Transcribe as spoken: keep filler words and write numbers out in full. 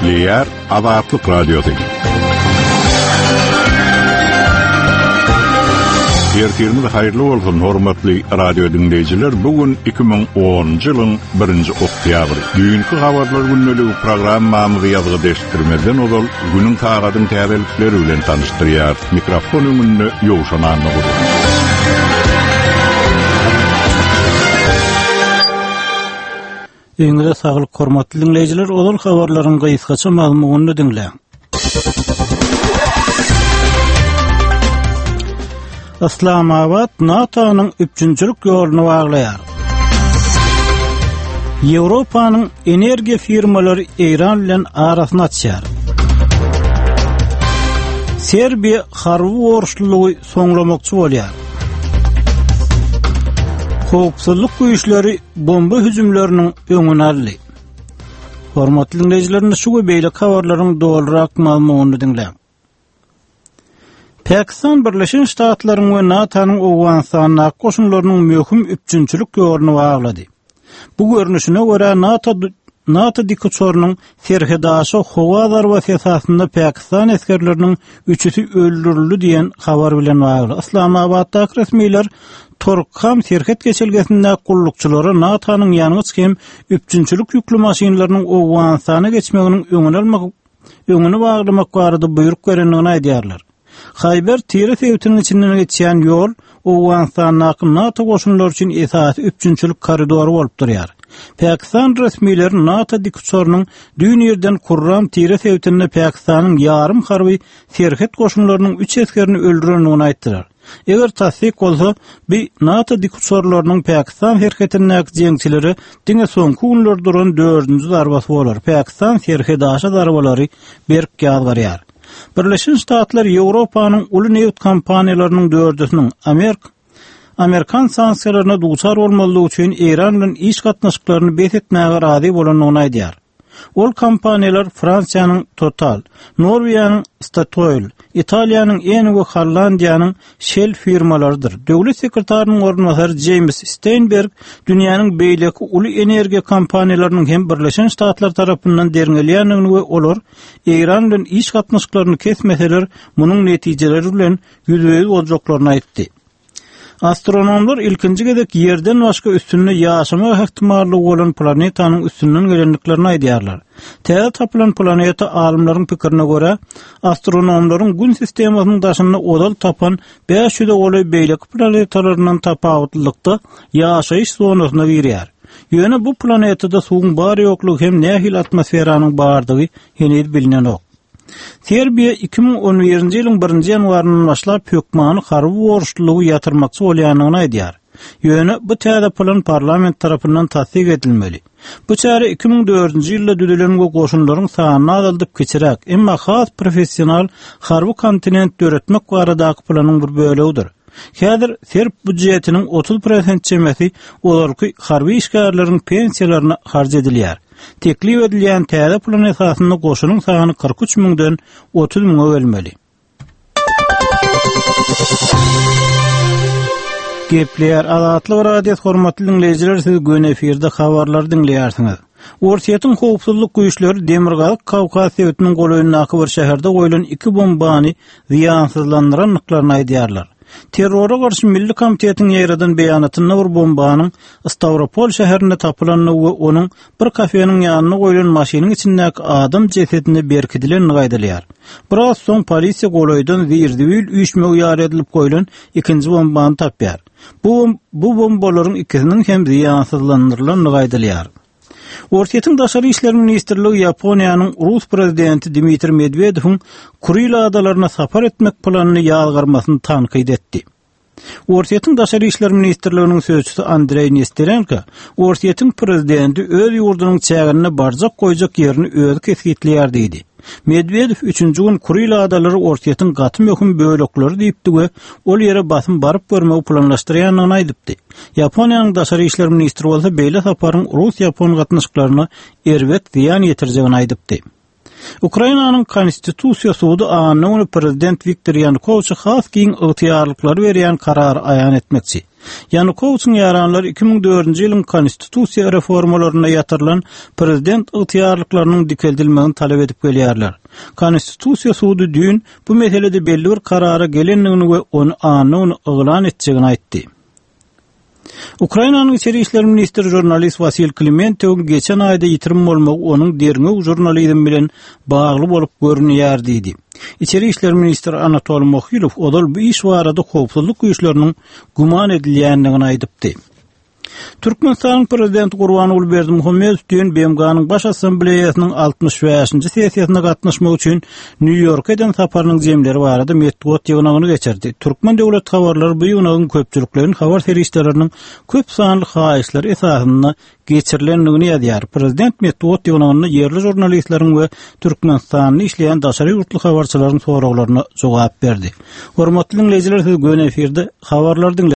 Gepleyer Azatlyk Radiosu. Ertirimiz hayırlı olsun hormatly radio dinleyijiler. Bugün iki bin onuncu ýylyň birinji oktýabry. Düýünki habarlar günnäli programmamyzy ýazgy deşdirmeden ol günüň tagadyň täzelikleri bilen tanıştyrýar. Mikrofonumy ýowşanan bolýar. Eňde saglyk hormatly dinleyijiler, ol habarlaryň gysgaça maglumatyny dinleýän. Islamabad NATO'nun üçüncülük ýolunu baglaýar. Ýewropanyň energiýa firmalary Iran bilen arasyny açýar. Serbiýa harby borçlulygy soňlamakçy bolýar. Howpsuzlyk güýçleri bomba hüjümleriniň öňüni aldy. Hormatly dinleyijiler, şu beýle habarlaryň dolrak maglumatyny dinleýän. Pakistan Birleşen Ştatlaryň we NATO'nun Awganistana goşunlarynyň möhüm üçüncülük ýoluny baglady. Bu görnüşine görä NATO NATO diktatorluğunun serhedaşy howa zarbaty esasında Pakistan eskerleriniň üçüsi öldürildi diýen habar bilen bagly. Islamabadda resmiler Torkam serhet geçilgesinde gullukçylary NATO'nun ýanyna çykyp üçüncülük ýüklü maşinalarynyň Awganistana geçmeginiň öňüni almak öňüni baglamak barada buyruk berendigini aýdýarlar. Hayber Tire Sewtiniň içinden geçýän ýol Awganistanyň NATO goşunlary üçin esasy üçüncülük koridory bolup durýar. Pakistan resmileri NATO diktatorluğunun düýün ýerden Kurram Tire Sewtinine Pakistanyň ýarym harby serhet goşunlarynyň üç eskerini öldürenini aýtdylar. Eger tasdik bolsa, bi NATO diktatorlarynyň Pakistan herketiniň jeňçileri diňe soňky günler duran dördüncü zarbasy bolar. Pakistan serhedaşy zarbalary berk ýazgarýar. Birleşen Ştatlar Ýewropanyň uly neft kompaniýalarynyň dördüsiniň Amerik Amerikan sanksiýalaryna duçar bolmalydygy üçin Iran bilen iş gatnaşyklaryny beýletmäge razy bolanyny aýdýar. Ol kompaniýalar Fransiýanyň Total, Norwegiýanyň Statoil, Italiýanyň Eni we Hollandiýanyň Shell firmalarydyr. Döwlet sekretarının ornwasary James Steinberg dünýäniň beýleki uly energiýa kompaniýalarynyň hem Birleşen Ştatlar tarapyndan derňelýändigini we olar Iran bilen iş gatnaşyklaryny kesmeseler munyň netijeleri bilen ýüzüňiz boljaklaryny aýtdy. Astronomlar ilkinji gedek ýerden başga üstünde ýaşama ihtimally bolan planetanyň üstünden gelenliklerini aýdýarlar. Täze tapylan planeta alimlaryň pikirine görä, astronomlaryň gün sistemasynyň daşyny odal tapan beş ýüze goly beýleki planetalaryndan tapawutlykda ýaşaýyş zonasyna girýär. Ýöne bu planetada suwuň bar ýoklugy hem nähil atmosferanyň bardygy henüz bilinen ok. Serbiýa iki bin on birinji ýylyň birinji ýanwarynyň başlap hökmany harby borçlulygy ýatyrmakçy bolýanyny aýdýar. Ýöne bu täze plan parlament tarapyndan tasdik edilmeli. Bu çare iki bin dördüncü ýylda düzelen goşunlaryň sanyny azaldyp geçirek, emma has professional harby kontinent döretmek baradaky planyň bir bölegidir. Häzir Serb budjetiniň otuz prosent çemesi olarky harby işgärlerin pensiýalaryna harj edilýär. Teklif edilýän täze plan esasynda goşunyň sany kırk üç miňden otuz miňe gelmeli. Gepleyer Azatlyk Radio hormatly dinleyijiler, siz gün efirde habarlar dinleýärsiňiz. Orsiýetiň howpsuzlyk güýçleri Demirgazyk Kawkaz Sewtiniň golaýynaky bir şäherde goýulan iki bombany ziýansızlandyranlyklaryny aýdýarlar. Terrora garşy Milli Komitetiň ýeradan beýanatynda bir bombanyň Stavropol şäherinde tapylanyny we onuň bir kafenin ýanyna goýulan maşynyň içindäki adam jesedini berkidilen gaýdalýar. Biraz soň polisiýa golaýdan zirdiwil üýşmegi ýar edilip goýulan ikinji bombany tapýar. Bu bu bombalaryň ikisiniň hem ziýansızlandyrylanyny gaýdalýar. Orsiýetiň daşary işler ministrligi Ýaponiýanyň Rus prezidenti Dmitri Medvedewiň Kuril adalaryna sapar etmek planyny ýalgarmasyny tanqid etdi. Orsiýetiň daşary işler ministrliginiň sözçüsü Andrey Nesterenko, Orsiýetiň prezidenti öz ýurdunyň çägine barjak goýjak ýerini özü kesgitleýär diýdi. Medvedev üçüncü gün Kuril adalary Orsiýetiň gaty möhüm bölekleri diýipdi we ol ýere basym baryp görmegi planlaşdyrýanyny aýdypdy. Ýaponiýanyň daşary işler ministri bolsa beýle saparyň Rus-Ýapon gatnaşyklaryna erwet ziýan ýetirjegini aýdypdy. Ukrainanyň konstitusiýa sudy anyny prezident Viktor Yanukovych has giň ygtyýarlyklary berýän karary aýan etmekçi. Yanukowyçyň ýaranlary iki ming dördünji ýylyň konstitusiýa reformalaryna ýatyrlan prezident ygtyýarlyklarynyň dikeldilmegini talap edip gelýärler. Konstitusiýa sudy düň bu meselede belli bir karara gelenligini we onu anyny oglan etjegini aýtdy. Ukrainanyň içeri işler ministri jurnalist Vasil Klimentow geçen ayda ýitirim bolmagy onuň derňe jurnalizm bilen bagly bolup görünýär diýdi. İçeri işler ministri Anatol Mokhilov odal bu iş barada howpsuzlyk güýçleriniň guman edilýändigini aýdypdy. Türkmenistanyň prezidenti Gurbanuly Berdimuhammedow dün B M G'nyň baş assambleýasynyň altymyş beşinji sessiýasyna gatnaşmak üçin New Yorka eden saparynyň jemleri barada metbuat ýygynyny geçirdi. Türkmen döwlet habarlary bu ýygynyň köpçüliklerini habar serişleriniň köp sanly haýyşlary esasyna geçirilendigini ýazýar. Prezident metbuat ýygynyny ýerli jurnalistleriň we Türkmenistanyň işleýän daşary ýurtly habarçylaryň soraglaryna jogap berdi. Hormatly dinleýijiler, siz göň efirde habarlar